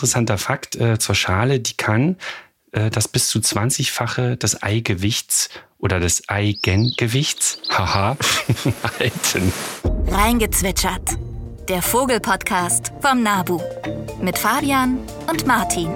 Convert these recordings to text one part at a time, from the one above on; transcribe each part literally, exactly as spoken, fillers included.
Interessanter Fakt äh, zur Schale, die kann äh, das bis zu zwanzigfache des Eigewichts oder des Eigengewichts, haha, halten. Reingezwitschert. Der Vogelpodcast vom NABU mit Fabian und Martin.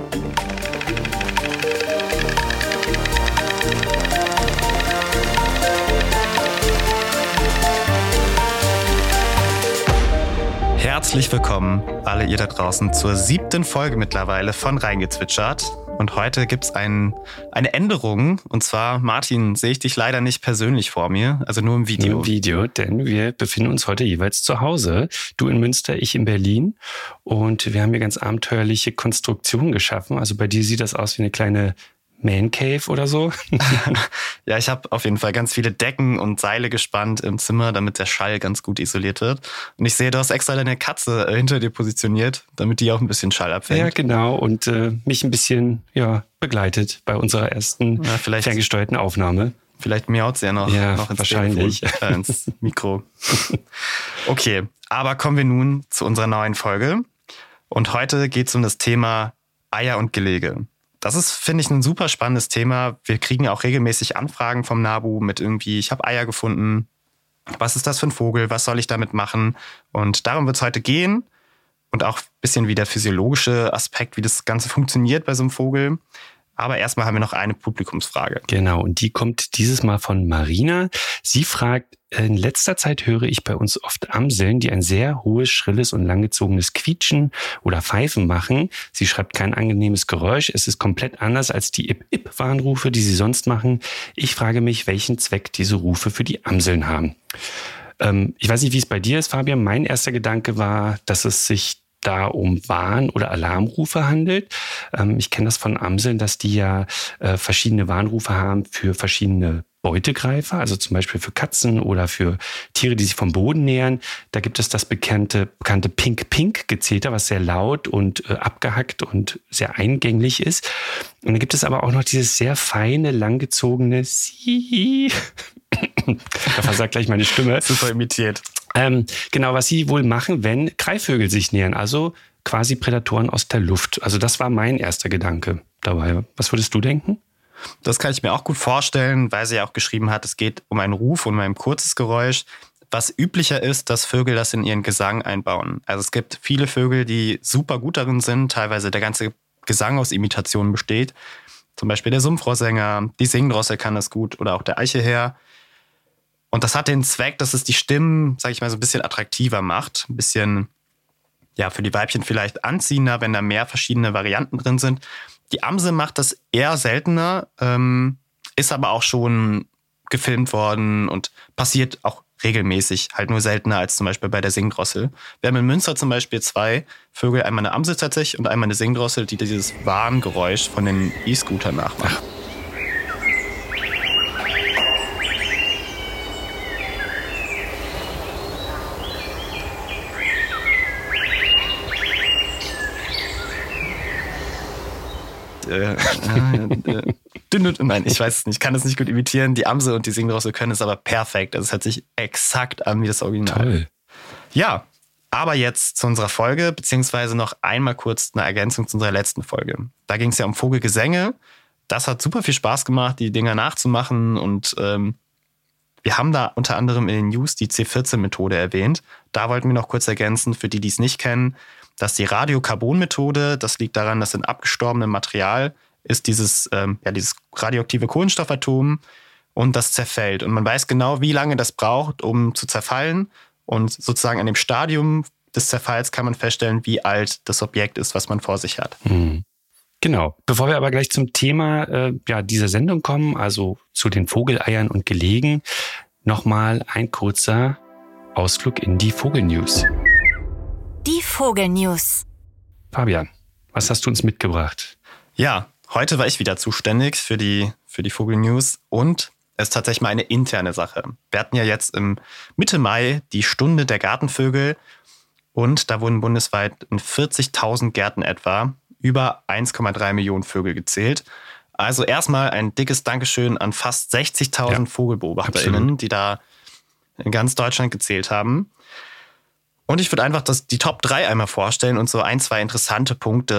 Herzlich willkommen, alle ihr da draußen, zur siebten Folge mittlerweile von Reingezwitschert. Und heute gibt es ein, eine Änderung. Und zwar, Martin, sehe ich dich leider nicht persönlich vor mir, also nur im Video. Nur im Video, denn wir befinden uns heute jeweils zu Hause. Du in Münster, ich in Berlin. Und wir haben hier ganz abenteuerliche Konstruktionen geschaffen. Also bei dir sieht das aus wie eine kleine Man Cave oder so? Ja, ich habe auf jeden Fall ganz viele Decken und Seile gespannt im Zimmer, damit der Schall ganz gut isoliert wird. Und ich sehe, du hast extra deine Katze hinter dir positioniert, damit die auch ein bisschen Schall abfängt. Ja, genau. Und äh, mich ein bisschen ja, begleitet bei unserer ersten ja, vielleicht, ferngesteuerten Aufnahme. Vielleicht miaut sie ja noch, ja, noch ins wahrscheinlich. Telefon, äh, ins Mikro. Okay, aber kommen wir nun zu unserer neuen Folge. Und heute geht es um das Thema Eier und Gelege. Das ist, finde ich, ein super spannendes Thema. Wir kriegen ja auch regelmäßig Anfragen vom NABU mit irgendwie, ich habe Eier gefunden. Was ist das für ein Vogel? Was soll ich damit machen? Und darum wird es heute gehen. Und auch ein bisschen wie der physiologische Aspekt, wie das Ganze funktioniert bei so einem Vogel. Aber erstmal haben wir noch eine Publikumsfrage. Genau, und die kommt dieses Mal von Marina. Sie fragt, in letzter Zeit höre ich bei uns oft Amseln, die ein sehr hohes, schrilles und langgezogenes Quietschen oder Pfeifen machen. Sie schreibt kein angenehmes Geräusch. Es ist komplett anders als die Ip-Ip-Warnrufe, die sie sonst machen. Ich frage mich, welchen Zweck diese Rufe für die Amseln haben. Ähm, ich weiß nicht, wie es bei dir ist, Fabian. Mein erster Gedanke war, dass es sich da um Warn- oder Alarmrufe handelt. Ähm, ich kenne das von Amseln, dass die ja äh, verschiedene Warnrufe haben für verschiedene Beutegreifer, also zum Beispiel für Katzen oder für Tiere, die sich vom Boden nähern. Da gibt es das bekannte, bekannte Pink-Pink-Gezeter, was sehr laut und äh, abgehackt und sehr eingänglich ist. Und dann gibt es aber auch noch dieses sehr feine, langgezogene Sie. Da versagt gleich meine Stimme. Super imitiert. Ähm, genau, was sie wohl machen, wenn Greifvögel sich nähern, also quasi Prädatoren aus der Luft. Also das war mein erster Gedanke dabei. Was würdest du denken? Das kann ich mir auch gut vorstellen, weil sie ja auch geschrieben hat, es geht um einen Ruf und um ein kurzes Geräusch. Was üblicher ist, dass Vögel das in ihren Gesang einbauen. Also es gibt viele Vögel, die super gut darin sind, teilweise der ganze Gesang aus Imitationen besteht. Zum Beispiel der Sumpfrohrsänger, die Singdrossel kann das gut oder auch der Eicheher. Und das hat den Zweck, dass es die Stimmen, sag ich mal, so ein bisschen attraktiver macht. Ein bisschen, ja, für die Weibchen vielleicht anziehender, wenn da mehr verschiedene Varianten drin sind. Die Amsel macht das eher seltener, ähm, ist aber auch schon gefilmt worden und passiert auch regelmäßig, halt nur seltener als zum Beispiel bei der Singdrossel. Wir haben in Münster zum Beispiel zwei Vögel, einmal eine Amsel tatsächlich und einmal eine Singdrossel, die dieses Warngeräusch von den E-Scootern nachmacht. Äh, äh, äh, Nein, ich weiß es nicht. Ich kann es nicht gut imitieren. Die Amsel und die Singdrossel können es aber perfekt. Also es hört sich exakt an wie das Original. Toll. Ja, aber jetzt zu unserer Folge, beziehungsweise noch einmal kurz eine Ergänzung zu unserer letzten Folge. Da ging es ja um Vogelgesänge. Das hat super viel Spaß gemacht, die Dinger nachzumachen. Und ähm, wir haben da unter anderem in den News die C vierzehn Methode erwähnt. Da wollten wir noch kurz ergänzen, für die, die es nicht kennen. Das ist die Radiokarbon-Methode. Das liegt daran, dass in abgestorbenem Material ist dieses, ähm, ja, dieses radioaktive Kohlenstoffatom und das zerfällt. Und man weiß genau, wie lange das braucht, um zu zerfallen. Und sozusagen an dem Stadium des Zerfalls kann man feststellen, wie alt das Objekt ist, was man vor sich hat. Mhm. Genau. Bevor wir aber gleich zum Thema äh, ja, dieser Sendung kommen, also zu den Vogeleiern und Gelegen, nochmal ein kurzer Ausflug in die Vogelnews. Die Vogelnews. Fabian, was hast du uns mitgebracht? Ja, heute war ich wieder zuständig für die, für die Vogelnews und es ist tatsächlich mal eine interne Sache. Wir hatten ja jetzt im Mitte Mai die Stunde der Gartenvögel und da wurden bundesweit in vierzigtausend Gärten etwa über eins Komma drei Millionen Vögel gezählt. Also erstmal ein dickes Dankeschön an fast sechzigtausend ja, VogelbeobachterInnen, absolut. Die da in ganz Deutschland gezählt haben. Und ich würde einfach das, die Top drei einmal vorstellen und so ein, zwei interessante Punkte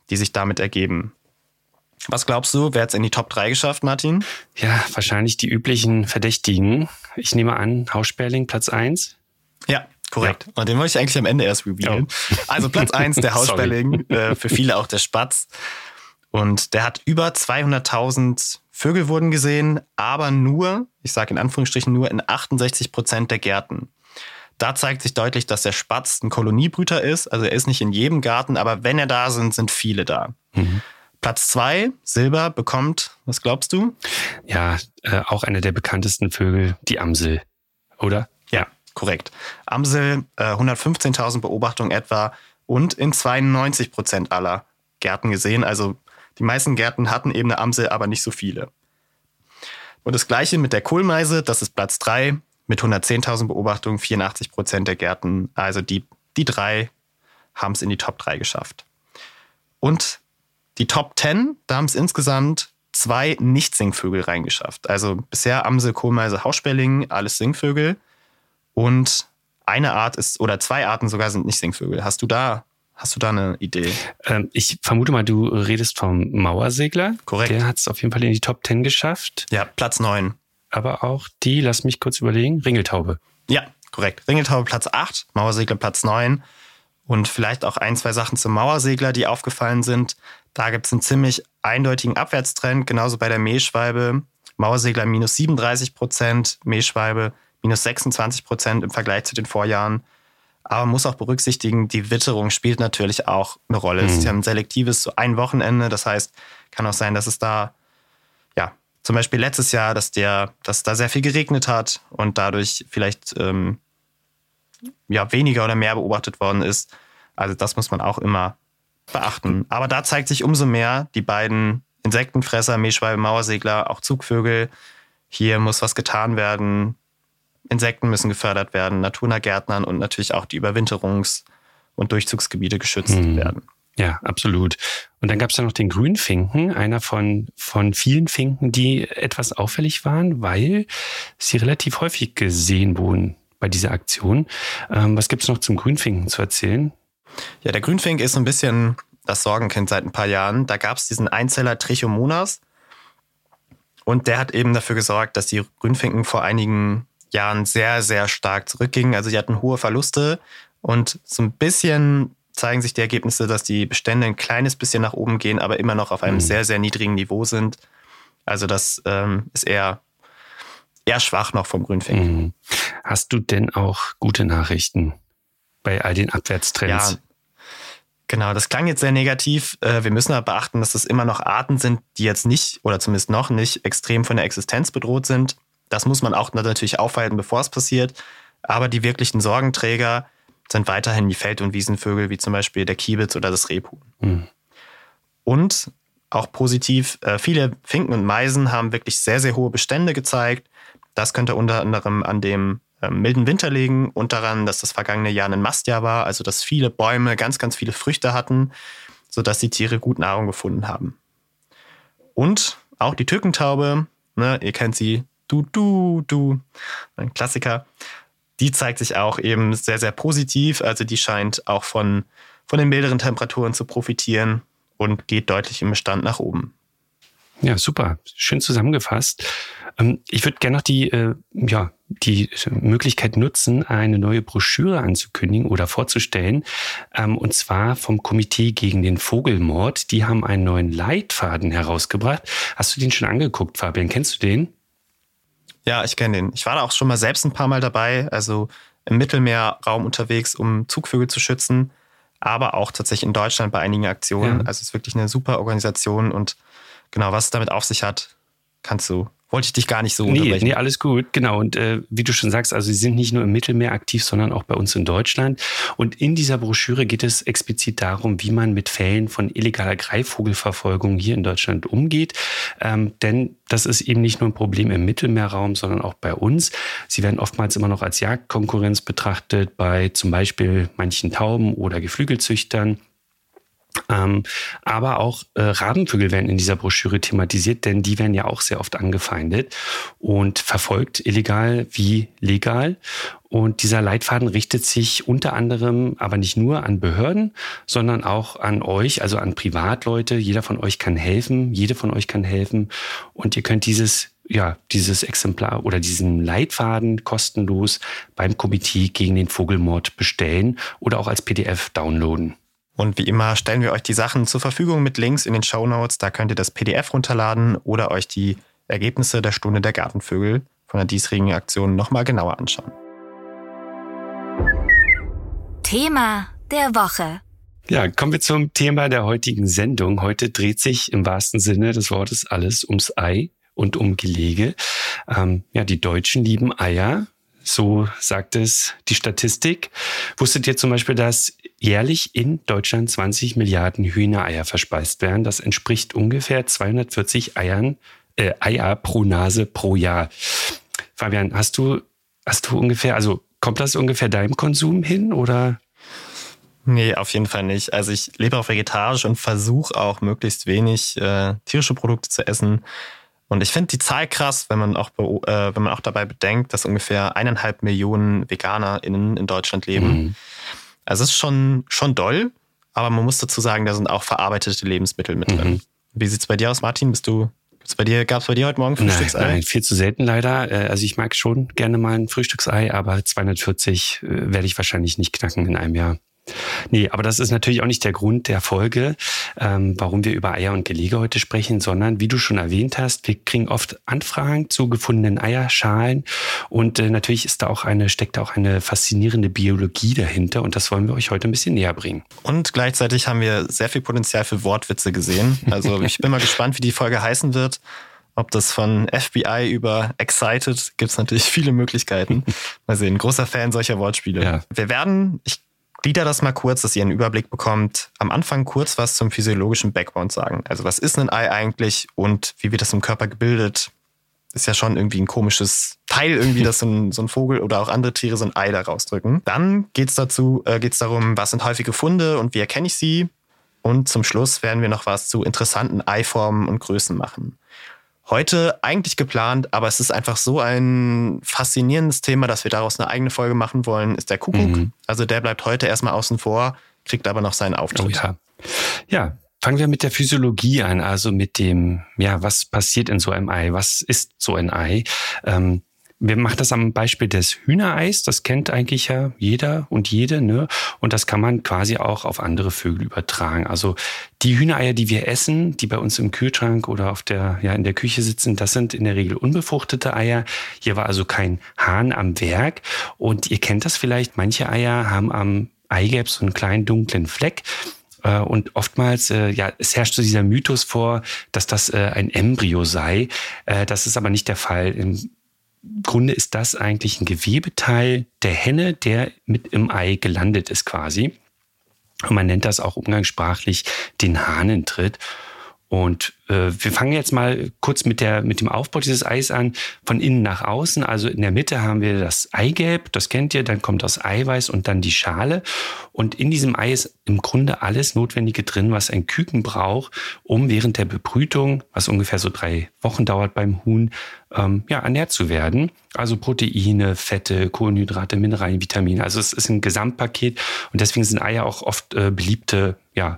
die sich damit ergeben. Was glaubst du, wer hat es in die Top drei geschafft, Martin? Ja, wahrscheinlich die üblichen Verdächtigen. Ich nehme an, Haussperling Platz eins. Ja, korrekt. Ja. Und den wollte ich eigentlich am Ende erst revealen. Oh. Also Platz eins, der Haussperling, äh, für viele auch der Spatz. Und der hat über zweihunderttausend Vögel wurden gesehen, aber nur, ich sage in Anführungsstrichen nur, in achtundsechzig Prozent der Gärten. Da zeigt sich deutlich, dass der Spatz ein Koloniebrüter ist. Also er ist nicht in jedem Garten, aber wenn er da sind, sind viele da. Mhm. Platz zwei, Silber, bekommt, was glaubst du? Ja, äh, auch einer der bekanntesten Vögel, die Amsel, oder? Ja, korrekt. Amsel, äh, hundertfünfzehntausend Beobachtungen etwa und in zweiundneunzig Prozent aller Gärten gesehen. Also die meisten Gärten hatten eben eine Amsel, aber nicht so viele. Und das Gleiche mit der Kohlmeise, das ist Platz drei mit hundertzehntausend Beobachtungen, vierundachtzig Prozent der Gärten. Also die, die drei haben es in die Top drei geschafft. Und die Top zehn, da haben es insgesamt zwei Nicht-Singvögel reingeschafft. Also bisher Amsel, Kohlmeise, Haussperling, alles Singvögel. Und eine Art ist, oder zwei Arten sogar sind Nicht-Singvögel. Hast du da, hast du da eine Idee? Ähm, ich vermute mal, du redest vom Mauersegler. Korrekt. Der hat es auf jeden Fall in die Top zehn geschafft. Ja, Platz neun. Aber auch die, lass mich kurz überlegen, Ringeltaube. Ja, korrekt. Ringeltaube Platz acht, Mauersegler Platz neun. Und vielleicht auch ein, zwei Sachen zum Mauersegler, die aufgefallen sind. Da gibt es einen ziemlich eindeutigen Abwärtstrend, genauso bei der Mehlschwalbe. Mauersegler minus siebenunddreißig Prozent, Mehlschwalbe minus sechsundzwanzig Prozent im Vergleich zu den Vorjahren. Aber man muss auch berücksichtigen, die Witterung spielt natürlich auch eine Rolle. Mhm. Sie haben ein selektives so ein Wochenende, das heißt, kann auch sein, dass es da, ja, zum Beispiel letztes Jahr, dass der, dass da sehr viel geregnet hat und dadurch vielleicht ähm, ja, weniger oder mehr beobachtet worden ist. Also das muss man auch immer beachten. Aber da zeigt sich umso mehr, die beiden Insektenfresser, Mehlschwalbe, Mauersegler, auch Zugvögel, hier muss was getan werden. Insekten müssen gefördert werden, naturnah Gärtnern und natürlich auch die Überwinterungs- und Durchzugsgebiete geschützt mhm. werden. Ja, absolut. Und dann gab es ja noch den Grünfinken, einer von, von vielen Finken, die etwas auffällig waren, weil sie relativ häufig gesehen wurden bei dieser Aktion. Ähm, was gibt es noch zum Grünfinken zu erzählen? Ja, der Grünfink ist so ein bisschen das Sorgenkind seit ein paar Jahren. Da gab es diesen Einzeller Trichomonas und der hat eben dafür gesorgt, dass die Grünfinken vor einigen Jahren sehr, sehr stark zurückgingen. Also sie hatten hohe Verluste und so ein bisschen zeigen sich die Ergebnisse, dass die Bestände ein kleines bisschen nach oben gehen, aber immer noch auf einem mhm. sehr, sehr niedrigen Niveau sind. Also das ähm, ist eher, eher schwach noch vom Grünfinken. Mhm. Hast du denn auch gute Nachrichten bei all den Abwärtstrends? Ja, genau. Das klang jetzt sehr negativ. Wir müssen aber beachten, dass das immer noch Arten sind, die jetzt nicht oder zumindest noch nicht extrem von der Existenz bedroht sind. Das muss man auch natürlich aufhalten, bevor es passiert. Aber die wirklichen Sorgenträger sind weiterhin die Feld- und Wiesenvögel, wie zum Beispiel der Kiebitz oder das Rebhuhn. Mhm. Und auch positiv, viele Finken und Meisen haben wirklich sehr, sehr hohe Bestände gezeigt. Das könnte unter anderem an dem milden Winter liegen und daran, dass das vergangene Jahr ein Mastjahr war, also dass viele Bäume ganz, ganz viele Früchte hatten, sodass die Tiere gut Nahrung gefunden haben. Und auch die Türkentaube, ne, ihr kennt sie, du, du, du, ein Klassiker, die zeigt sich auch eben sehr, sehr positiv, also die scheint auch von, von den milderen Temperaturen zu profitieren und geht deutlich im Bestand nach oben. Ja, super. Schön zusammengefasst. Ich würde gerne noch die, ja, die Möglichkeit nutzen, eine neue Broschüre anzukündigen oder vorzustellen. Und zwar vom Komitee gegen den Vogelmord. Die haben einen neuen Leitfaden herausgebracht. Hast du den schon angeguckt, Fabian? Kennst du den? Ja, ich kenne den. Ich war da auch schon mal selbst ein paar Mal dabei, also im Mittelmeerraum unterwegs, um Zugvögel zu schützen, aber auch tatsächlich in Deutschland bei einigen Aktionen. Ja. Also es ist wirklich eine super Organisation und genau, was es damit auf sich hat, kannst du, wollte ich dich gar nicht so nee, unterbrechen. Nee, alles gut, genau. Und äh, wie du schon sagst, also sie sind nicht nur im Mittelmeer aktiv, sondern auch bei uns in Deutschland. Und in dieser Broschüre geht es explizit darum, wie man mit Fällen von illegaler Greifvogelverfolgung hier in Deutschland umgeht. Ähm, denn das ist eben nicht nur ein Problem im Mittelmeerraum, sondern auch bei uns. Sie werden oftmals immer noch als Jagdkonkurrenz betrachtet bei zum Beispiel manchen Tauben oder Geflügelzüchtern. Ähm, aber auch äh, Rabenvögel werden in dieser Broschüre thematisiert, denn die werden ja auch sehr oft angefeindet und verfolgt, illegal wie legal. Und dieser Leitfaden richtet sich unter anderem aber nicht nur an Behörden, sondern auch an euch, also an Privatleute. Jeder von euch kann helfen, jede von euch kann helfen. Und ihr könnt dieses, ja, dieses Exemplar oder diesen Leitfaden kostenlos beim Komitee gegen den Vogelmord bestellen oder auch als P D F downloaden. Und wie immer stellen wir euch die Sachen zur Verfügung mit Links in den Shownotes. Da könnt ihr das P D F runterladen oder euch die Ergebnisse der Stunde der Gartenvögel von der diesjährigen Aktion nochmal genauer anschauen. Thema der Woche. Ja, kommen wir zum Thema der heutigen Sendung. Heute dreht sich im wahrsten Sinne des Wortes alles ums Ei und um Gelege. Ähm, ja, die Deutschen lieben Eier. So sagt es die Statistik. Wusstet ihr zum Beispiel, dass jährlich in Deutschland zwanzig Milliarden Hühnereier verspeist werden? Das entspricht ungefähr zweihundertvierzig Eiern, äh, Eier pro Nase pro Jahr. Fabian, hast du, hast du ungefähr, also kommt das ungefähr deinem Konsum hin oder? Nee, auf jeden Fall nicht. Also ich lebe auch vegetarisch und versuche auch möglichst wenig äh, tierische Produkte zu essen. Und ich finde die Zahl krass, wenn man auch äh, wenn man auch dabei bedenkt, dass ungefähr eineinhalb Millionen VeganerInnen in Deutschland leben. Mhm. Also es ist schon, schon doll, aber man muss dazu sagen, da sind auch verarbeitete Lebensmittel mit drin. Mhm. Wie sieht's bei dir aus, Martin? Bist du, gibt's bei dir, gab's bei dir heute Morgen Frühstücksei? Nein, nein, viel zu selten leider. Also ich mag schon gerne mal ein Frühstücksei, aber zweihundertvierzig werde ich wahrscheinlich nicht knacken in einem Jahr. Nee, aber das ist natürlich auch nicht der Grund der Folge, ähm, warum wir über Eier und Gelege heute sprechen, sondern wie du schon erwähnt hast, wir kriegen oft Anfragen zu gefundenen Eierschalen und äh, natürlich ist da auch eine, steckt da auch eine faszinierende Biologie dahinter und das wollen wir euch heute ein bisschen näher bringen. Und gleichzeitig haben wir sehr viel Potenzial für Wortwitze gesehen. Also ich bin mal gespannt, wie die Folge heißen wird. Ob das von F B I über Excited, gibt es natürlich viele Möglichkeiten. Mal sehen, großer Fan solcher Wortspiele. Ja. Wir werden, ich glieder das mal kurz, dass ihr einen Überblick bekommt. Am Anfang kurz was zum physiologischen Background sagen. Also was ist ein Ei eigentlich und wie wird das im Körper gebildet? Ist ja schon irgendwie ein komisches Teil irgendwie, dass so ein, so ein Vogel oder auch andere Tiere so ein Ei da rausdrücken. Dann geht's dazu, äh, geht's darum, was sind häufige Funde und wie erkenne ich sie? Und zum Schluss werden wir noch was zu interessanten Eiformen und Größen machen. Heute eigentlich geplant, aber es ist einfach so ein faszinierendes Thema, dass wir daraus eine eigene Folge machen wollen, ist der Kuckuck. Mhm. Also der bleibt heute erstmal außen vor, kriegt aber noch seinen Auftritt. Oh ja. Ja, fangen wir mit der Physiologie an, also mit dem, ja, was passiert in so einem Ei? Was ist so ein Ei? Ähm, Wir machen das am Beispiel des Hühnereis. Das kennt eigentlich ja jeder und jede, ne? Und das kann man quasi auch auf andere Vögel übertragen. Also die Hühnereier, die wir essen, die bei uns im Kühlschrank oder auf der, ja, in der Küche sitzen, das sind in der Regel unbefruchtete Eier. Hier war also kein Hahn am Werk. Und ihr kennt das vielleicht, manche Eier haben am Eigelb so einen kleinen dunklen Fleck. Und oftmals, ja, es herrscht so dieser Mythos vor, dass das ein Embryo sei. Das ist aber nicht der Fall. Im Grunde ist das eigentlich ein Gewebeteil der Henne, der mit im Ei gelandet ist quasi. Und man nennt das auch umgangssprachlich den Hahnentritt. Und äh, wir fangen jetzt mal kurz mit, der, mit dem Aufbau dieses Eis an, von innen nach außen. Also in der Mitte haben wir das Eigelb, das kennt ihr, dann kommt das Eiweiß und dann die Schale. Und in diesem Ei ist im Grunde alles Notwendige drin, was ein Küken braucht, um während der Bebrütung, was ungefähr so drei Wochen dauert beim Huhn, ähm, ja, ernährt zu werden. Also Proteine, Fette, Kohlenhydrate, Mineralien, Vitamine. Also es ist ein Gesamtpaket und deswegen sind Eier auch oft äh, beliebte, ja,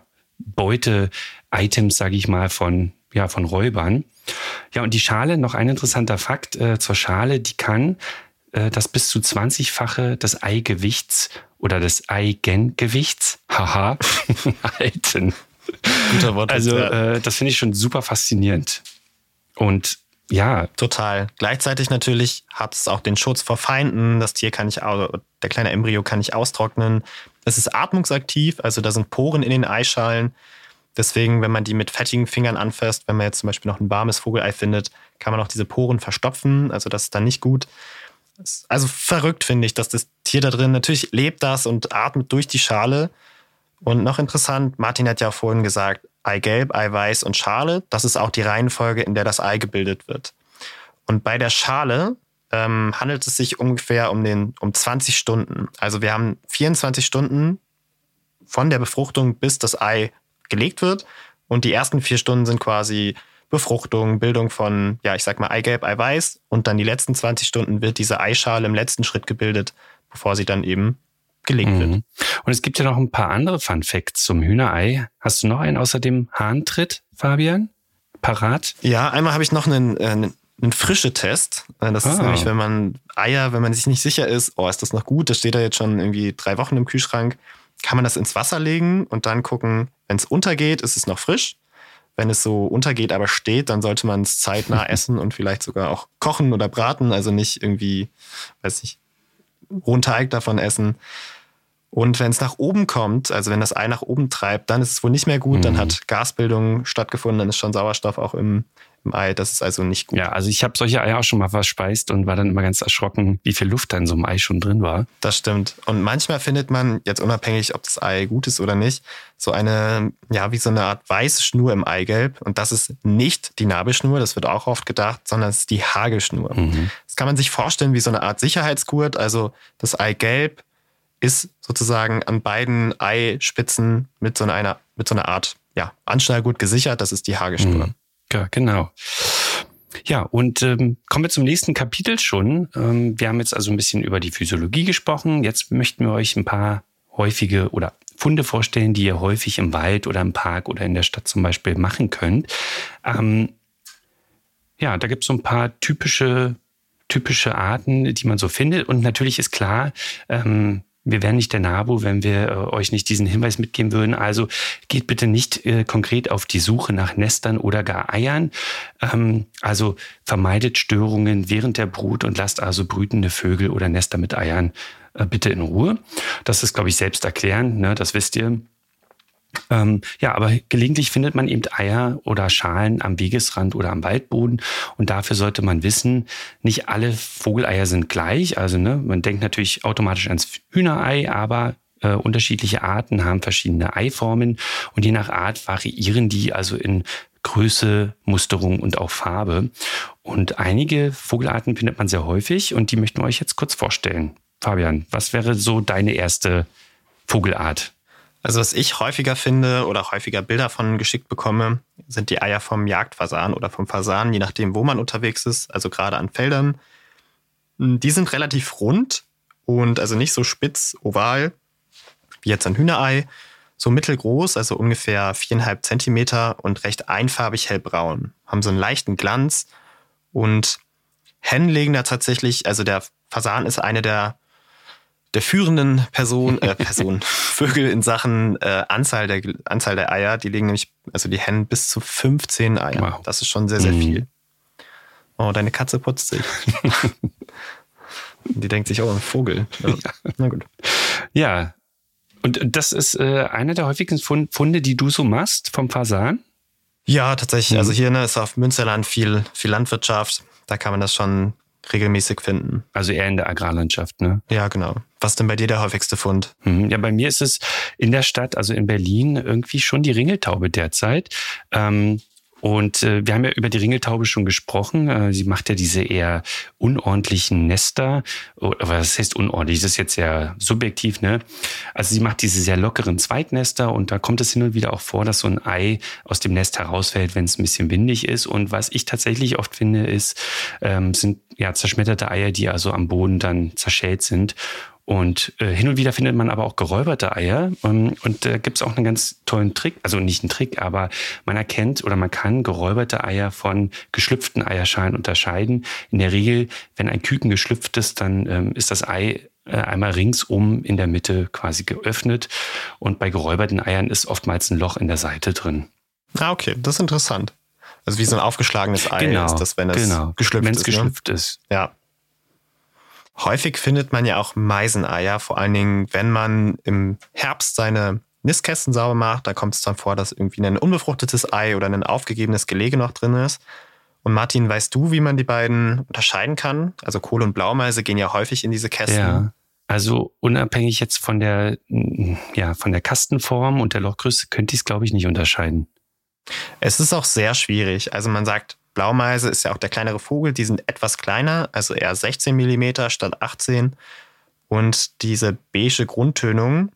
Beute-Items, sage ich mal, von, ja, von Räubern. Ja, und die Schale, noch ein interessanter Fakt äh, zur Schale, die kann äh, das bis zu zwanzigfache des Eigewichts oder des Eigengewichts, haha, halten. Guter Wort. Also äh, das finde ich schon super faszinierend. Und ja. Total. Gleichzeitig natürlich hat es auch den Schutz vor Feinden. Das Tier kann nicht, der kleine Embryo kann nicht austrocknen. Es ist atmungsaktiv, also da sind Poren in den Eischalen. Deswegen, wenn man die mit fettigen Fingern anfasst, wenn man jetzt zum Beispiel noch ein warmes Vogelei findet, kann man auch diese Poren verstopfen. Also das ist dann nicht gut. Also verrückt finde ich, dass das Tier da drin, natürlich lebt das und atmet durch die Schale. Und noch interessant, Martin hat ja auch vorhin gesagt, Eigelb, Eiweiß und Schale, das ist auch die Reihenfolge, in der das Ei gebildet wird. Und bei der Schale ähm, handelt es sich ungefähr um, den, um zwanzig Stunden. Also wir haben vierundzwanzig Stunden von der Befruchtung, bis das Ei gelegt wird. Und die ersten vier Stunden sind quasi Befruchtung, Bildung von, ja, ich sag mal Eigelb, Eiweiß. Und dann die letzten zwanzig Stunden wird diese Eischale im letzten Schritt gebildet, bevor sie dann eben gelegt mhm. wird. Und es gibt ja noch ein paar andere Fun Facts zum Hühnerei. Hast du noch einen außer dem Hahntritt, Fabian? Parat? Ja, einmal habe ich noch einen, einen, einen frische Test. Das ah. ist nämlich, wenn man Eier, wenn man sich nicht sicher ist, oh, ist das noch gut, das steht da jetzt schon irgendwie drei Wochen im Kühlschrank, kann man das ins Wasser legen und dann gucken, wenn es untergeht, ist es noch frisch. Wenn es so untergeht, aber steht, dann sollte man es zeitnah essen und vielleicht sogar auch kochen oder braten, also nicht irgendwie, weiß nicht, rohen Teig davon essen. Und wenn es nach oben kommt, also wenn das Ei nach oben treibt, dann ist es wohl nicht mehr gut, mhm. dann hat Gasbildung stattgefunden, dann ist schon Sauerstoff auch im, im Ei, das ist also nicht gut. Ja, also ich habe solche Eier auch schon mal verspeist und war dann immer ganz erschrocken, wie viel Luft da in so einem Ei schon drin war. Das stimmt. Und manchmal findet man, jetzt unabhängig, ob das Ei gut ist oder nicht, so eine, ja, wie so eine Art weiße Schnur im Eigelb. Und das ist nicht die Nabelschnur, das wird auch oft gedacht, sondern es ist die Hagelschnur. Mhm. Das kann man sich vorstellen wie so eine Art Sicherheitsgurt, also das Eigelb ist sozusagen an beiden Eispitzen mit so einer, mit so einer Art ja, Anschnallgurt gesichert. Das ist die Hagelschnur. Ja, genau. Ja, und ähm, kommen wir zum nächsten Kapitel schon. Ähm, wir haben jetzt also ein bisschen über die Physiologie gesprochen. Jetzt möchten wir euch ein paar häufige oder Funde vorstellen, die ihr häufig im Wald oder im Park oder in der Stadt zum Beispiel machen könnt. Ähm, ja, da gibt es so ein paar typische, typische Arten, die man so findet. Und natürlich ist klar, ähm, wir wären nicht der NABU, wenn wir äh, euch nicht diesen Hinweis mitgeben würden. Also geht bitte nicht äh, konkret auf die Suche nach Nestern oder gar Eiern. Ähm, also vermeidet Störungen während der Brut und lasst also brütende Vögel oder Nester mit Eiern äh, bitte in Ruhe. Das ist, glaube ich, selbst erklärend, ne? Das wisst ihr. Ähm, ja, aber gelegentlich findet man eben Eier oder Schalen am Wegesrand oder am Waldboden. Und dafür sollte man wissen, nicht alle Vogeleier sind gleich. Also ne, man denkt natürlich automatisch ans Hühnerei, aber äh, unterschiedliche Arten haben verschiedene Eiformen. Und je nach Art variieren die also in Größe, Musterung und auch Farbe. Und einige Vogelarten findet man sehr häufig und die möchten wir euch jetzt kurz vorstellen. Fabian, was wäre so deine erste Vogelart? Also was ich häufiger finde oder häufiger Bilder von geschickt bekomme, sind die Eier vom Jagdfasan oder vom Fasan, je nachdem, wo man unterwegs ist, also gerade an Feldern. Die sind relativ rund und also nicht so spitz, oval, wie jetzt ein Hühnerei, so mittelgroß, also ungefähr viereinhalb Zentimeter und recht einfarbig hellbraun, haben so einen leichten Glanz und Hennen legen da tatsächlich, also der Fasan ist eine der der führenden Person, äh, Person, Vögel in Sachen äh, Anzahl der Anzahl der Eier. Die legen nämlich, also die Hennen, bis zu fünfzehn Eier. Wow. Das ist schon sehr, sehr viel. Oh, deine Katze putzt sich. Die denkt sich, oh, ein Vogel. Ja. Ja. Na gut. Ja, und das ist äh, einer der häufigsten Funde, die du so machst vom Fasan? Ja, tatsächlich. Mhm. Also hier ne, ist auf Münsterland viel, viel Landwirtschaft. Da kann man das schon regelmäßig finden. Also eher in der Agrarlandschaft, ne? Ja, genau. Was ist denn bei dir der häufigste Fund? Ja, bei mir ist es in der Stadt, also in Berlin, irgendwie schon die Ringeltaube derzeit. Ähm, und äh, wir haben ja über die Ringeltaube schon gesprochen. Äh, sie macht ja diese eher unordentlichen Nester. Aber was heißt unordentlich? Das ist jetzt sehr subjektiv, ne? Also sie macht diese sehr lockeren Zweignester und da kommt es hin und wieder auch vor, dass so ein Ei aus dem Nest herausfällt, wenn es ein bisschen windig ist. Und was ich tatsächlich oft finde, ist, ähm, sind ja zerschmetterte Eier, die also am Boden dann zerschellt sind. Und äh, hin und wieder findet man aber auch geräuberte Eier. Ähm, und da äh, gibt es auch einen ganz tollen Trick, also nicht einen Trick, aber man erkennt oder man kann geräuberte Eier von geschlüpften Eierschalen unterscheiden. In der Regel, wenn ein Küken geschlüpft ist, dann ähm, ist das Ei äh, einmal ringsum in der Mitte quasi geöffnet. Und bei geräuberten Eiern ist oftmals ein Loch in der Seite drin. Ah, okay, das ist interessant. Also wie so ein aufgeschlagenes Ei genau, ist das, wenn es genau. geschlüpft Wenn's ist. geschlüpft ne? ist. Ja. Häufig findet man ja auch Meiseneier, vor allen Dingen, wenn man im Herbst seine Nistkästen sauber macht. Da kommt es dann vor, dass irgendwie ein unbefruchtetes Ei oder ein aufgegebenes Gelege noch drin ist. Und Martin, weißt du, wie man die beiden unterscheiden kann? Also Kohl- und Blaumeise gehen ja häufig in diese Kästen. Ja. Also unabhängig jetzt von der, ja, von der Kastenform und der Lochgröße könnte ich es, glaube ich, nicht unterscheiden. Es ist auch sehr schwierig. Also man sagt, Blaumeise ist ja auch der kleinere Vogel, die sind etwas kleiner, also eher sechzehn Millimeter statt achtzehn. Und diese beige Grundtönung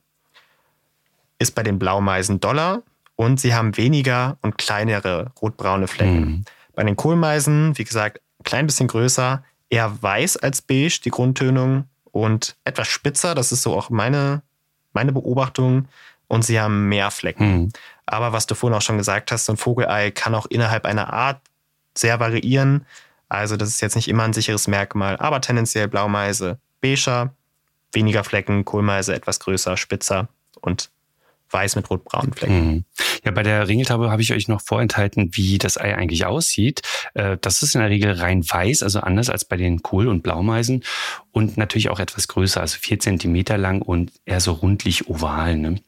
ist bei den Blaumeisen doller und sie haben weniger und kleinere rotbraune Flecken. Mhm. Bei den Kohlmeisen, wie gesagt, ein klein bisschen größer, eher weiß als beige, die Grundtönung. und etwas spitzer. Das ist so auch meine, meine Beobachtung. Und sie haben mehr Flecken. Mhm. Aber was du vorhin auch schon gesagt hast, so ein Vogelei kann auch innerhalb einer Art sehr variieren. Also das ist jetzt nicht immer ein sicheres Merkmal, aber tendenziell Blaumeise beiger, weniger Flecken, Kohlmeise etwas größer, spitzer und weiß mit rotbraunen Flecken. Mhm. Ja, bei der Ringeltaube habe ich euch noch vorenthalten, wie das Ei eigentlich aussieht. Das ist in der Regel rein weiß, also anders als bei den Kohl- und Blaumeisen und natürlich auch etwas größer, also vier Zentimeter lang und eher so rundlich oval, ne?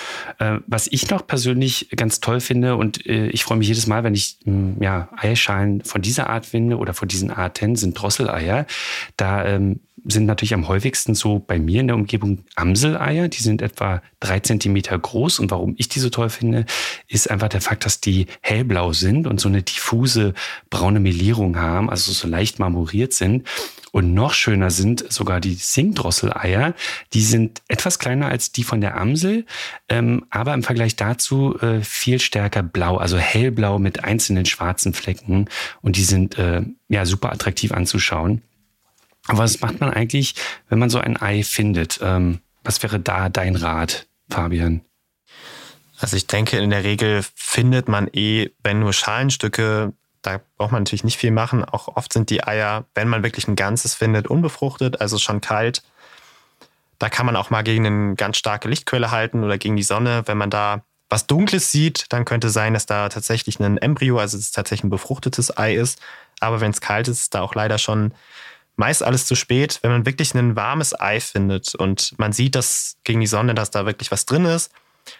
Was ich noch persönlich ganz toll finde und ich freue mich jedes Mal, wenn ich ja, Eierschalen von dieser Art finde oder von diesen Arten, sind Drosseleier. Da ähm, sind natürlich am häufigsten so bei mir in der Umgebung Amseleier. Die sind etwa drei Zentimeter groß und warum ich die so toll finde, ist einfach der Fakt, dass die hellblau sind und so eine diffuse braune Melierung haben, also so leicht marmoriert sind. Und noch schöner sind sogar die Singdrosseleier. Die sind etwas kleiner als die von der Amsel, ähm, aber im Vergleich dazu äh, viel stärker blau, also hellblau mit einzelnen schwarzen Flecken. Und die sind äh, ja super attraktiv anzuschauen. Aber was macht man eigentlich, wenn man so ein Ei findet? Ähm, was wäre da dein Rat, Fabian? Also ich denke, in der Regel findet man eh, wenn nur Schalenstücke, da braucht man natürlich nicht viel machen. Auch oft sind die Eier, wenn man wirklich ein Ganzes findet, unbefruchtet, also schon kalt. Da kann man auch mal gegen eine ganz starke Lichtquelle halten oder gegen die Sonne. Wenn man da was Dunkles sieht, dann könnte sein, dass da tatsächlich ein Embryo, also es tatsächlich ein befruchtetes Ei ist. Aber wenn es kalt ist, ist da auch leider schon meist alles zu spät. Wenn man wirklich ein warmes Ei findet und man sieht, dass gegen die Sonne, dass da wirklich was drin ist,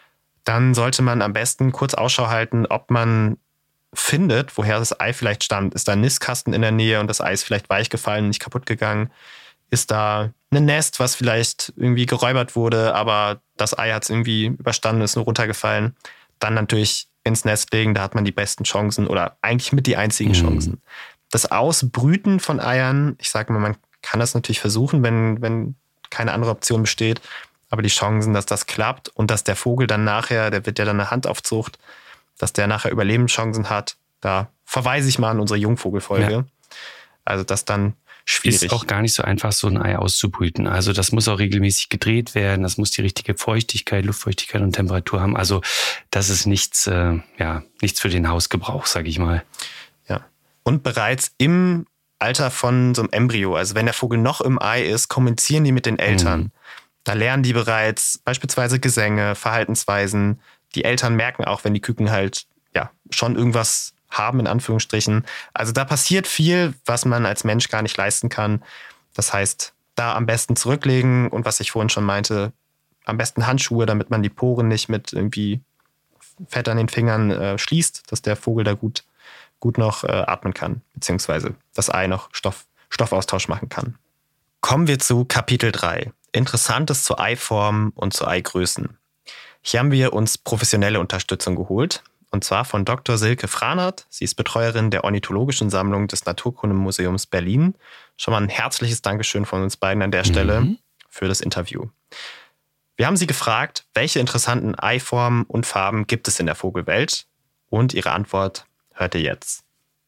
dann sollte man am besten kurz Ausschau halten, ob man findet, woher das Ei vielleicht stammt. Ist da ein Nistkasten in der Nähe und das Ei ist vielleicht weich gefallen, nicht kaputt gegangen? Ist da ein Nest, was vielleicht irgendwie geräubert wurde, aber das Ei hat es irgendwie überstanden, ist nur runtergefallen? Dann natürlich ins Nest legen, da hat man die besten Chancen oder eigentlich mit die einzigen mhm. Chancen. Das Ausbrüten von Eiern, ich sage mal, man kann das natürlich versuchen, wenn, wenn keine andere Option besteht, aber die Chancen, dass das klappt und dass der Vogel dann nachher, der wird ja dann eine Handaufzucht, dass der nachher Überlebenschancen hat, da verweise ich mal an unsere Jungvogelfolge. Ja. Also das dann schwierig. Ist auch gar nicht so einfach, so ein Ei auszubrüten. Also das muss auch regelmäßig gedreht werden, das muss die richtige Feuchtigkeit, Luftfeuchtigkeit und Temperatur haben. Also das ist nichts, äh, ja, nichts für den Hausgebrauch, sage ich mal. Ja. Und bereits im Alter von so einem Embryo, also wenn der Vogel noch im Ei ist, kommunizieren die mit den Eltern. Mhm. Da lernen die bereits beispielsweise Gesänge, Verhaltensweisen. Die Eltern merken auch, wenn die Küken halt ja schon irgendwas haben, in Anführungsstrichen. Also da passiert viel, was man als Mensch gar nicht leisten kann. Das heißt, da am besten zurücklegen und was ich vorhin schon meinte, am besten Handschuhe, damit man die Poren nicht mit irgendwie Fett an den Fingern äh, schließt, dass der Vogel da gut, gut noch äh, atmen kann, beziehungsweise das Ei noch Stoff, Stoffaustausch machen kann. Kommen wir zu Kapitel drei. Interessantes zur Eiform und zu Eigrößen. Hier haben wir uns professionelle Unterstützung geholt. Und zwar von Doktor Silke Franert. Sie ist Betreuerin der Ornithologischen Sammlung des Naturkundemuseums Berlin. Schon mal ein herzliches Dankeschön von uns beiden an der Stelle mhm. für das Interview. Wir haben sie gefragt, welche interessanten Eiformen und Farben gibt es in der Vogelwelt? Und ihre Antwort hört ihr jetzt.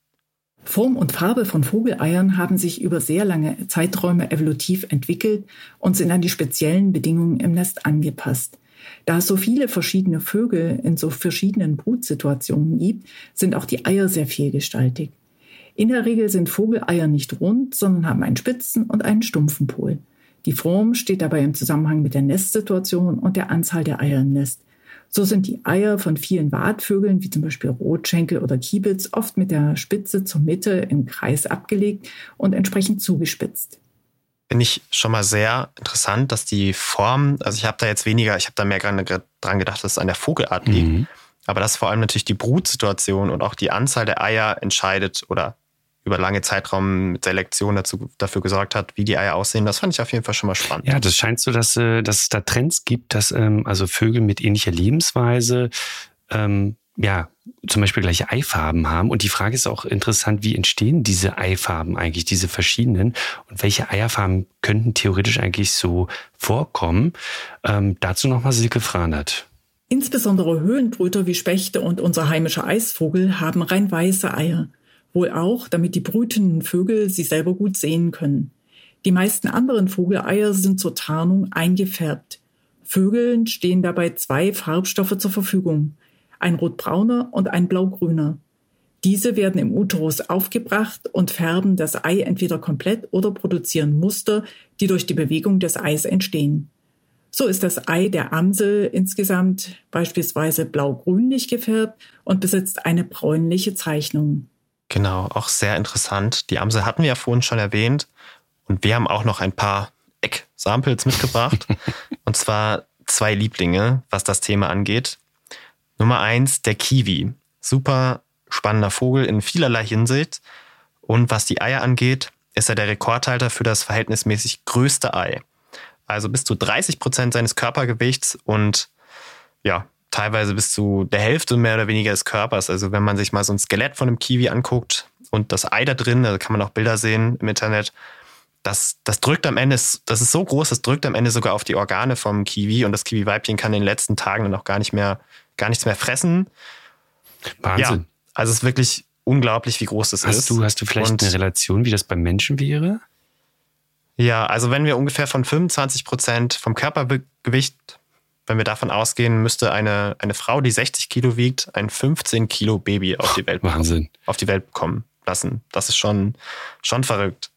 Form und Farbe von Vogeleiern haben sich über sehr lange Zeiträume evolutiv entwickelt und sind an die speziellen Bedingungen im Nest angepasst. Da es so viele verschiedene Vögel in so verschiedenen Brutsituationen gibt, sind auch die Eier sehr vielgestaltig. In der Regel sind Vogeleier nicht rund, sondern haben einen spitzen und einen stumpfen Pol. Die Form steht dabei im Zusammenhang mit der Nestsituation und der Anzahl der Eier im Nest. So sind die Eier von vielen Watvögeln, wie zum Beispiel Rotschenkel oder Kiebitz, oft mit der Spitze zur Mitte im Kreis abgelegt und entsprechend zugespitzt. Finde ich schon mal sehr interessant, dass die Form, also ich habe da jetzt weniger, ich habe da mehr dran gedacht, dass es an der Vogelart liegt, mhm. aber dass vor allem natürlich die Brutsituation und auch die Anzahl der Eier entscheidet oder über lange Zeitraum mit Selektion dazu, dafür gesorgt hat, wie die Eier aussehen. Das fand ich auf jeden Fall schon mal spannend. Ja, das scheint so, dass, dass es da Trends gibt, dass ähm, also Vögel mit ähnlicher Lebensweise ähm, ja, zum Beispiel gleiche Eifarben haben. Und die Frage ist auch interessant, wie entstehen diese Eifarben eigentlich, diese verschiedenen? Und welche Eierfarben könnten theoretisch eigentlich so vorkommen? Ähm, dazu nochmal Silke Franert. Insbesondere Höhlenbrüter wie Spechte und unser heimischer Eisvogel haben rein weiße Eier. Wohl auch, damit die brütenden Vögel sie selber gut sehen können. Die meisten anderen Vogeleier sind zur Tarnung eingefärbt. Vögeln stehen dabei zwei Farbstoffe zur Verfügung, ein rotbrauner und ein blaugrüner. Diese werden im Uterus aufgebracht und färben das Ei entweder komplett oder produzieren Muster, die durch die Bewegung des Eis entstehen. So ist das Ei der Amsel insgesamt beispielsweise blau-grünlich gefärbt und besitzt eine bräunliche Zeichnung. Genau, auch sehr interessant. Die Amsel hatten wir ja vorhin schon erwähnt und wir haben auch noch ein paar Ecksamples mitgebracht. Und zwar zwei Lieblinge, was das Thema angeht. Nummer eins, der Kiwi. Super spannender Vogel in vielerlei Hinsicht. Und was die Eier angeht, ist er der Rekordhalter für das verhältnismäßig größte Ei. Also bis zu dreißig Prozent seines Körpergewichts und ja, teilweise bis zu der Hälfte mehr oder weniger des Körpers. Also wenn man sich mal so ein Skelett von einem Kiwi anguckt und das Ei da drin, da kann man auch Bilder sehen im Internet, das, das drückt am Ende, das ist so groß, das drückt am Ende sogar auf die Organe vom Kiwi und das Kiwi-Weibchen kann in den letzten Tagen dann auch gar nicht mehr, gar nichts mehr fressen. Wahnsinn. Ja, also es ist wirklich unglaublich, wie groß das hast ist. Du, hast du vielleicht und, eine Relation, wie das beim Menschen wäre? Ja, also wenn wir ungefähr von fünfundzwanzig Prozent vom Körpergewicht, wenn wir davon ausgehen, müsste eine, eine Frau, die sechzig Kilo wiegt, ein fünfzehn Kilo Baby auf die Welt bekommen, Wahnsinn. auf die Welt bekommen lassen. Das ist schon, schon verrückt.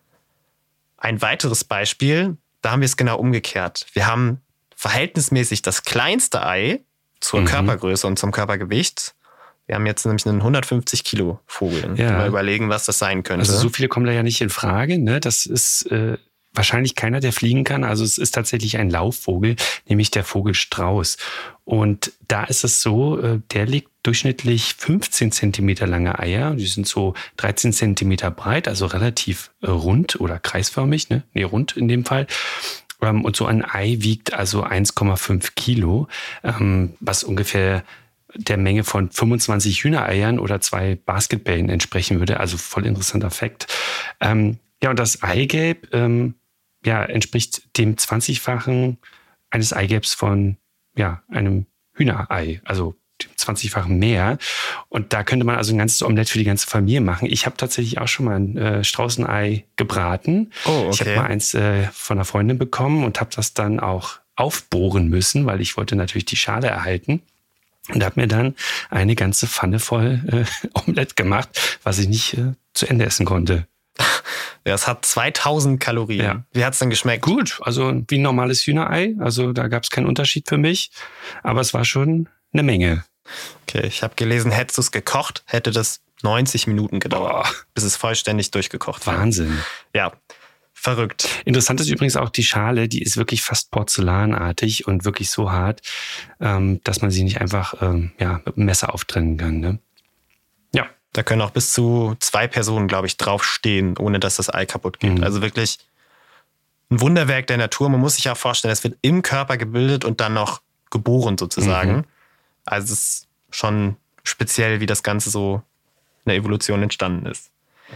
Ein weiteres Beispiel, da haben wir es genau umgekehrt. Wir haben verhältnismäßig das kleinste Ei zur mhm. Körpergröße und zum Körpergewicht. Wir haben jetzt nämlich einen hundertfünfzig Kilo Vogel. Ja. Mal überlegen, was das sein könnte. Also so viele kommen da ja nicht in Frage. Ne? Das ist äh, wahrscheinlich keiner, der fliegen kann. Also es ist tatsächlich ein Laufvogel, nämlich der Vogelstrauß. Und da ist es so, äh, der legt durchschnittlich fünfzehn Zentimeter lange Eier. Die sind so dreizehn Zentimeter breit, also relativ äh, rund oder kreisförmig. Ne? Nee, rund in dem Fall. Ähm, und so ein Ei wiegt also eins Komma fünf Kilo, ähm, was ungefähr der Menge von fünfundzwanzig Hühnereiern oder zwei Basketballen entsprechen würde. Also voll interessanter Fakt. Ähm, ja, und das Eigelb ähm, ja, entspricht dem zwanzigfachen eines Eigelbs von ja, einem Hühnerei. Also dem zwanzigfachen mehr. Und da könnte man also ein ganzes Omelett für die ganze Familie machen. Ich habe tatsächlich auch schon mal ein äh, Straußenei gebraten. Oh, okay. Ich habe mal eins äh, von einer Freundin bekommen und habe das dann auch aufbohren müssen, weil ich wollte natürlich die Schale erhalten. Und habe mir dann eine ganze Pfanne voll äh, Omelett gemacht, was ich nicht äh, zu Ende essen konnte. Ja, es hat zweitausend Kalorien. Ja. Wie hat's denn geschmeckt? Gut, also wie ein normales Hühnerei. Also da gab es keinen Unterschied für mich. Aber es war schon eine Menge. Okay, ich habe gelesen, hättest du es gekocht, hätte das neunzig Minuten gedauert, Boah. bis es vollständig durchgekocht war. Wahnsinn. Ja, verrückt. Interessant ist übrigens auch die Schale, die ist wirklich fast porzellanartig und wirklich so hart, ähm, dass man sie nicht einfach ähm, ja, mit dem Messer auftrennen kann. Ne? Ja. Da können auch bis zu zwei Personen, glaube ich, draufstehen, ohne dass das Ei kaputt geht. Mhm. Also wirklich ein Wunderwerk der Natur. Man muss sich auch vorstellen, es wird im Körper gebildet und dann noch geboren sozusagen. Mhm. Also es ist schon speziell, wie das Ganze so in der Evolution entstanden ist.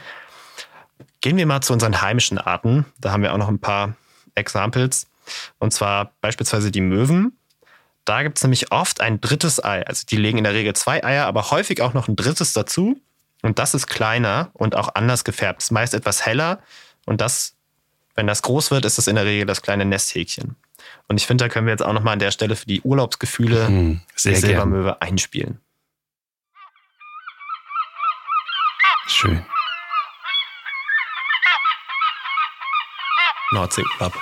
Gehen wir mal zu unseren heimischen Arten. Da haben wir auch noch ein paar Examples. Und zwar beispielsweise die Möwen. Da gibt es nämlich oft ein drittes Ei. Also die legen in der Regel zwei Eier, aber häufig auch noch ein drittes dazu. Und das ist kleiner und auch anders gefärbt. Es ist meist etwas heller. Und das, wenn das groß wird, ist das in der Regel das kleine Nesthäkchen. Und ich finde, da können wir jetzt auch nochmal an der Stelle für die Urlaubsgefühle Mhm, sehr die gern. Silbermöwe einspielen. Schön. Nordseeurlaub.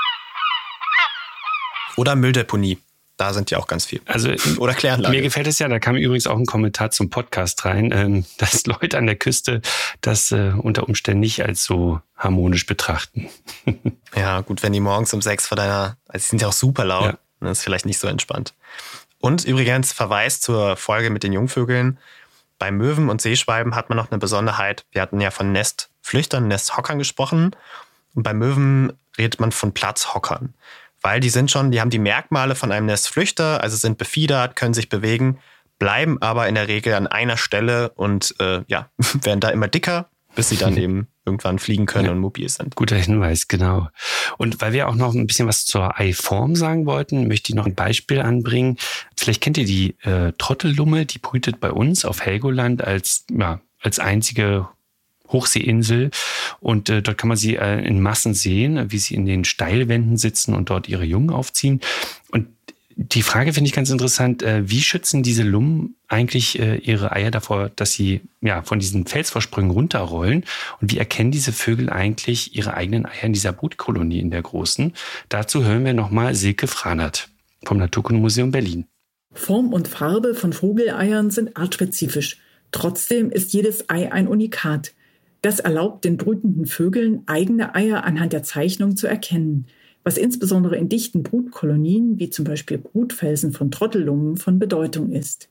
Oder Mülldeponie. Da sind die auch ganz viel. Also Oder Kläranlage. mir gefällt es ja, da kam übrigens auch ein Kommentar zum Podcast rein, ähm, dass Leute an der Küste das äh, unter Umständen nicht als so harmonisch betrachten. Ja, gut, wenn die morgens um sechs vor deiner, also die sind ja auch super laut, Ja. dann ist vielleicht nicht so entspannt. Und übrigens, Verweis zur Folge mit den Jungvögeln. Bei Möwen und Seeschwalben hat man noch eine Besonderheit. Wir hatten ja von Nestflüchtern, Nesthockern gesprochen. Und bei Möwen redet man von Platzhockern. Weil die sind schon, die haben die Merkmale von einem Nestflüchter, also sind befiedert, können sich bewegen, bleiben aber in der Regel an einer Stelle und äh, ja, werden da immer dicker, bis sie dann eben irgendwann fliegen können Ja. und mobil sind. Guter Hinweis, genau. Und weil wir auch noch ein bisschen was zur Eiform sagen wollten, möchte ich noch ein Beispiel anbringen. Vielleicht kennt ihr die äh, Trottellumme, die brütet bei uns auf Helgoland als, ja, als einzige Hochseeinsel. Und äh, dort kann man sie äh, in Massen sehen, wie sie in den Steilwänden sitzen und dort ihre Jungen aufziehen. Und die Frage finde ich ganz interessant, äh, wie schützen diese Lummen eigentlich äh, ihre Eier davor, dass sie ja von diesen Felsvorsprüngen runterrollen? Und wie erkennen diese Vögel eigentlich ihre eigenen Eier in dieser Brutkolonie in der großen? Dazu hören wir nochmal Silke Franert vom Naturkundemuseum Berlin. Form und Farbe von Vogeleiern sind artspezifisch. Trotzdem ist jedes Ei ein Unikat. Das erlaubt den brütenden Vögeln, eigene Eier anhand der Zeichnung zu erkennen, was insbesondere in dichten Brutkolonien, wie zum Beispiel Brutfelsen von Trottellummen, von Bedeutung ist.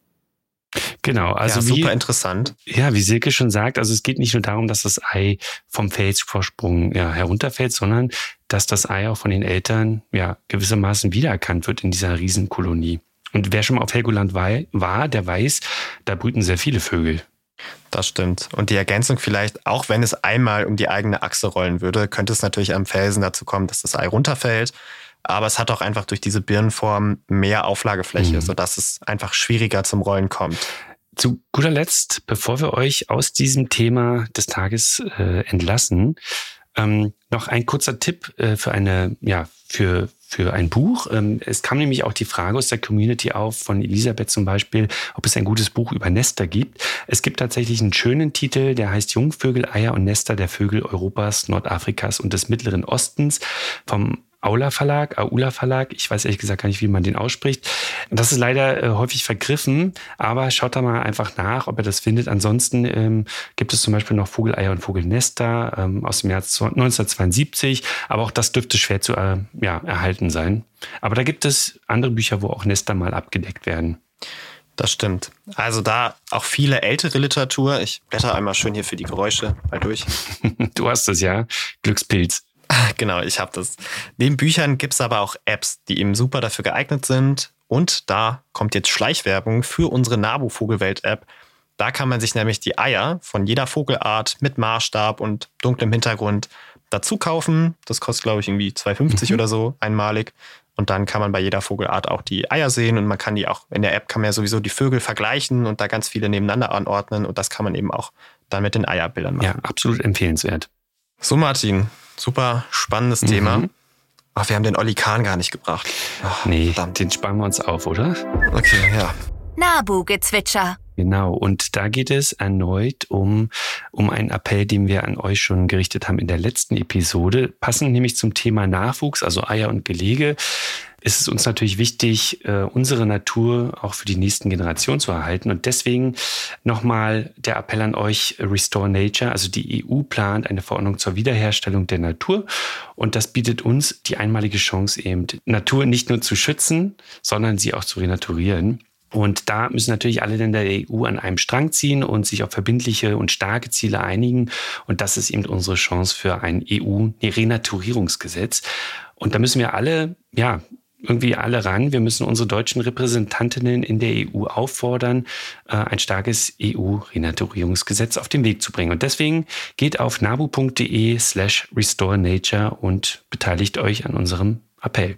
Genau, also ja, wie, super interessant. Ja, wie Silke schon sagt, also es geht nicht nur darum, dass das Ei vom Felsvorsprung ja, herunterfällt, sondern dass das Ei auch von den Eltern ja gewissermaßen wiedererkannt wird in dieser Riesenkolonie. Und wer schon mal auf Helgoland war, der weiß, da brüten sehr viele Vögel. Das stimmt. Und die Ergänzung vielleicht, auch wenn es einmal um die eigene Achse rollen würde, könnte es natürlich am Felsen dazu kommen, dass das Ei runterfällt. Aber es hat auch einfach durch diese Birnenform mehr Auflagefläche, mhm. sodass es einfach schwieriger zum Rollen kommt. Zu guter Letzt, bevor wir euch aus diesem Thema des Tages äh, entlassen, ähm, noch ein kurzer Tipp äh, für eine, ja, für für ein Buch. Es kam nämlich auch die Frage aus der Community auf, von Elisabeth zum Beispiel, ob es ein gutes Buch über Nester gibt. Es gibt tatsächlich einen schönen Titel, der heißt Jungvögel, Eier und Nester der Vögel Europas, Nordafrikas und des Mittleren Ostens vom Aula Verlag, Aula Verlag. Ich weiß ehrlich gesagt gar nicht, wie man den ausspricht. Das ist leider äh, häufig vergriffen, aber schaut da mal einfach nach, ob ihr das findet. Ansonsten ähm, gibt es zum Beispiel noch Vogeleier und Vogelnester ähm, aus dem Jahr neunzehnhundertzweiundsiebzig, aber auch das dürfte schwer zu äh, ja, erhalten sein. Aber da gibt es andere Bücher, wo auch Nester mal abgedeckt werden. Das stimmt. Also da auch viele ältere Literatur. Ich blätter einmal schön hier für die Geräusche mal durch. Du hast es ja, Glückspilz. Genau, ich habe das. Neben Büchern gibt es aber auch Apps, die eben super dafür geeignet sind. Und da kommt jetzt Schleichwerbung für unsere NABU Vogelwelt-App. Da kann man sich nämlich die Eier von jeder Vogelart mit Maßstab und dunklem Hintergrund dazu kaufen. Das kostet, glaube ich, irgendwie zwei fünfzig mhm. oder so einmalig. Und dann kann man bei jeder Vogelart auch die Eier sehen. Und man kann die auch, in der App kann man ja sowieso die Vögel vergleichen und da ganz viele nebeneinander anordnen. Und das kann man eben auch dann mit den Eierbildern machen. Ja, absolut empfehlenswert. So, Martin, super spannendes mhm. Thema. Ach, wir haben den Olli Kahn gar nicht gebracht. Ach, nee, verdammt. Den sparen wir uns auf, oder? Okay, ja. Nabu-Gezwitscher. Genau, und da geht es erneut um, um einen Appell, den wir an euch schon gerichtet haben in der letzten Episode. Passend nämlich zum Thema Nachwuchs, also Eier und Gelege, ist es uns natürlich wichtig, unsere Natur auch für die nächsten Generationen zu erhalten. Und deswegen nochmal der Appell an euch, Restore Nature. Also die E U plant eine Verordnung zur Wiederherstellung der Natur. Und das bietet uns die einmalige Chance, eben Natur nicht nur zu schützen, sondern sie auch zu renaturieren. Und da müssen natürlich alle Länder der E U an einem Strang ziehen und sich auf verbindliche und starke Ziele einigen. Und das ist eben unsere Chance für ein E U-Renaturierungsgesetz. Und da müssen wir alle, ja, irgendwie alle ran. Wir müssen unsere deutschen Repräsentantinnen in der E U auffordern, ein starkes E U-Renaturierungsgesetz auf den Weg zu bringen. Und deswegen geht auf nabu.de slash restore nature und beteiligt euch an unserem Appell.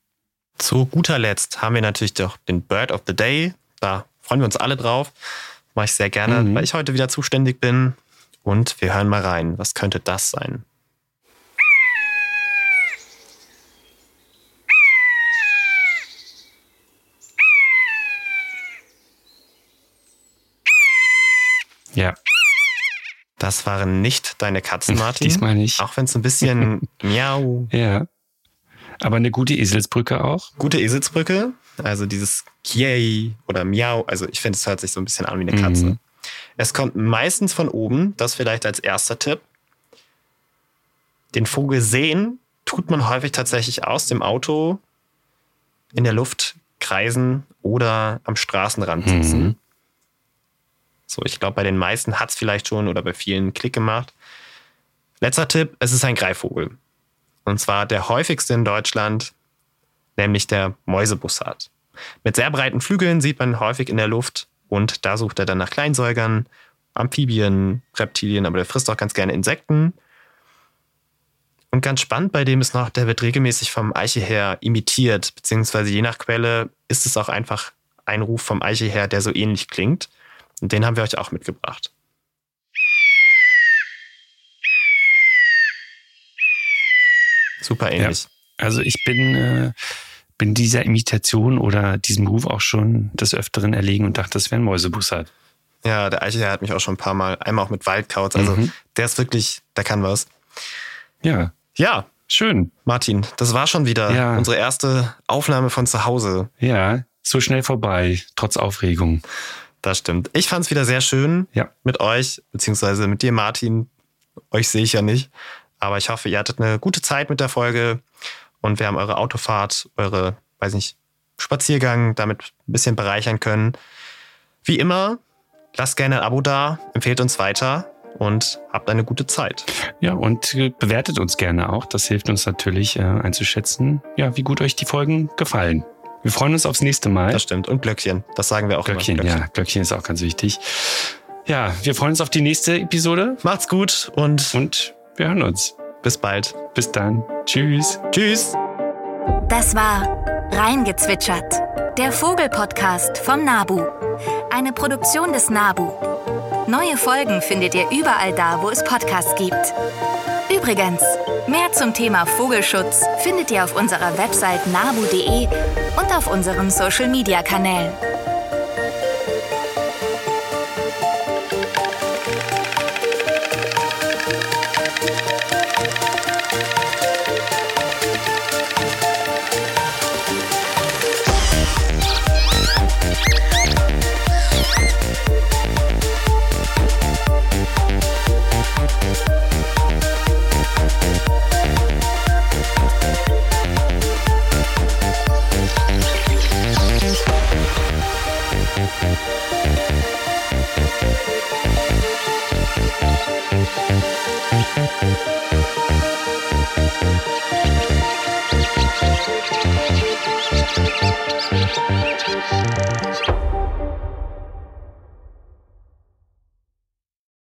Zu guter Letzt haben wir natürlich doch den Bird of the Day. Da freuen wir uns alle drauf. Mache ich sehr gerne, mhm. weil ich heute wieder zuständig bin. Und wir hören mal rein. Was könnte das sein? Ja. Das waren nicht deine Katzen, Martin. Diesmal nicht. Auch wenn es ein bisschen miau. Ja. Aber eine gute Eselsbrücke auch. Gute Eselsbrücke. Also dieses Kiei oder Miau. Also ich finde, es hört sich so ein bisschen an wie eine Katze. Mhm. Es kommt meistens von oben. Das vielleicht als erster Tipp. Den Vogel sehen tut man häufig tatsächlich aus dem Auto, in der Luft kreisen oder am Straßenrand sitzen. Mhm. So, ich glaube, bei den meisten hat es vielleicht schon oder bei vielen Klick gemacht. Letzter Tipp, es ist ein Greifvogel. Und zwar der häufigste in Deutschland, nämlich der Mäusebussard. Mit sehr breiten Flügeln sieht man häufig in der Luft und da sucht er dann nach Kleinsäugern, Amphibien, Reptilien, aber der frisst auch ganz gerne Insekten. Und ganz spannend bei dem ist noch, der wird regelmäßig vom Eicheher imitiert, beziehungsweise je nach Quelle ist es auch einfach ein Ruf vom Eicheher, der so ähnlich klingt. Und den haben wir euch auch mitgebracht. super ähnlich. Ja. Also ich bin, äh, bin dieser Imitation oder diesem Ruf auch schon des Öfteren erlegen und dachte, das wäre ein Mäusebussard. Ja, der Eichel hat mich auch schon ein paar Mal, einmal auch mit Waldkauz. Also mhm. der ist wirklich, der kann was. Ja. Ja. Schön. Martin, das war schon wieder ja. unsere erste Aufnahme von zu Hause. Ja, so schnell vorbei, trotz Aufregung. Das stimmt. Ich fand es wieder sehr schön ja. mit euch, beziehungsweise mit dir, Martin. Euch sehe ich ja nicht. Aber ich hoffe, ihr hattet eine gute Zeit mit der Folge und wir haben eure Autofahrt, eure, weiß nicht, Spaziergang damit ein bisschen bereichern können. Wie immer, lasst gerne ein Abo da, empfehlt uns weiter und habt eine gute Zeit. Ja, und bewertet uns gerne auch. Das hilft uns natürlich äh, einzuschätzen, ja, wie gut euch die Folgen gefallen. Wir freuen uns aufs nächste Mal. Das stimmt. Und Glöckchen, das sagen wir auch Glöckchen, immer. Glöckchen, ja, Glöckchen ist auch ganz wichtig. Ja, wir freuen uns auf die nächste Episode. Macht's gut und, und wir hören uns. Bis bald. Bis dann. Tschüss. Tschüss. Das war Reingezwitschert, der Vogelpodcast vom NABU. Eine Produktion des NABU. Neue Folgen findet ihr überall da, wo es Podcasts gibt. Übrigens, mehr zum Thema Vogelschutz findet ihr auf unserer Website nabu punkt de und auf unseren Social-Media-Kanälen.